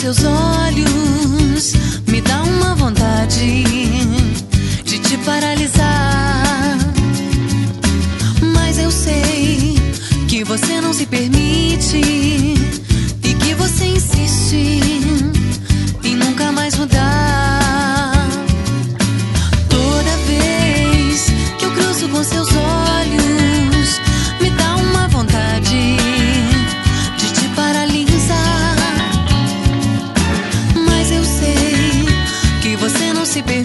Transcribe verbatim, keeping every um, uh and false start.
seus olhos me dá uma vontade de te paralisar. Mas eu sei que você não se permite e que você insiste em nunca mais mudar. Toda vez que eu cruzo com seus olhos, me dá uma vontade de te paralisar. Mas eu sei que você não se permite